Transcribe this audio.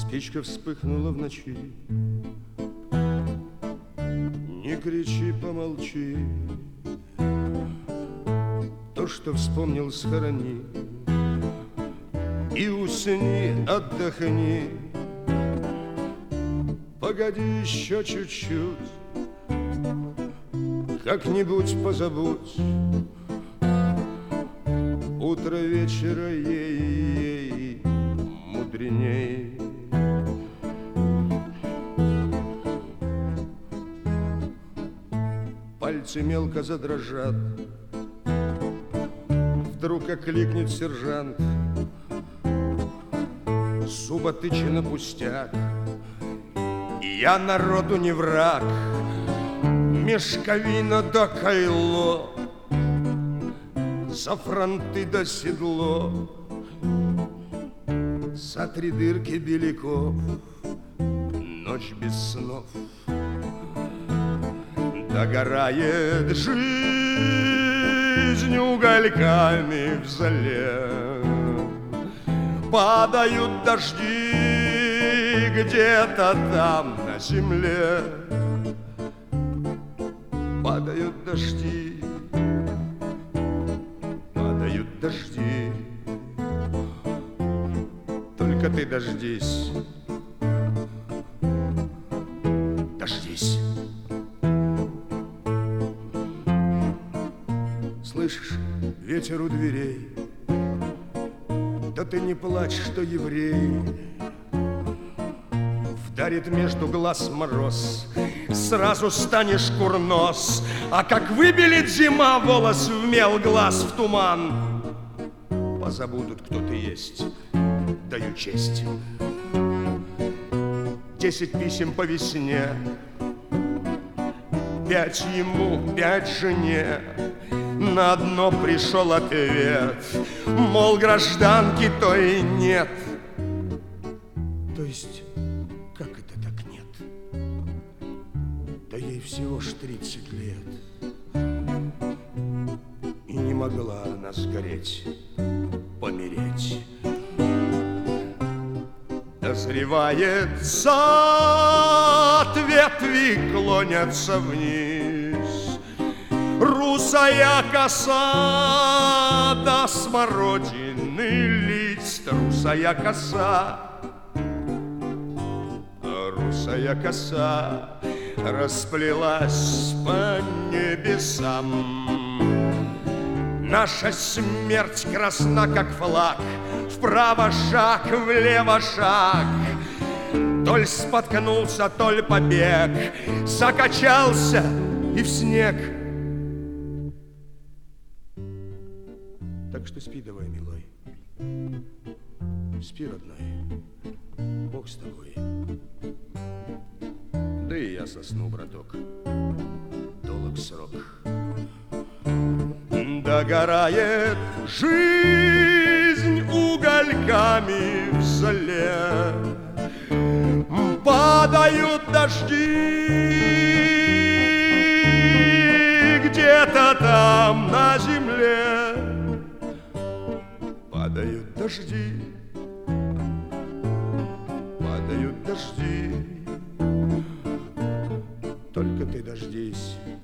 Спичка вспыхнула в ночи. Не кричи, помолчи. То, что вспомнил, схорони. И усни, отдохни. Погоди еще чуть-чуть. Как-нибудь позабудь. Утро вечера ей мудреней. Пальцы мелко задрожат. Вдруг окликнет сержант. Зуботычина пустяк. Я народу не враг. Мешковина да кайло, за фронты да седло, за три дырки беляков, ночь без снов. Догорает жизнь угольками в зале, падают дожди где-то там на земле. Падают дожди, падают дожди. Только ты дождись, дождись. Слышишь, ветер у дверей. Да ты не плачь, что еврей. Вдарит между глаз мороз, сразу станешь курнос. А как выбелит зима волос в мел, глаз в туман, позабудут, кто ты есть, даю честь. 10 писем по весне, 5 ему, 5 жене. На одно пришел ответ, мол, гражданки то и нет. То есть, как это так нет? Да ей всего ж 30 лет. И не могла она сгореть, помереть. Дозревает сад, ветви клонятся вниз. Русая коса до смородины лист. Русая коса, русая коса расплелась по небесам. Наша смерть красна, как флаг. Вправо шаг, влево шаг. Толь споткнулся, толь побег. Закачался и в снег. Так что спи давай, милой. Спи, родной. Бог с тобой. Да и я сосну, браток. Долг срок. Догорает жизнь угольками в зале. Падают дожди где-то там на земле. Падают дожди, падают дожди. Только ты дождись.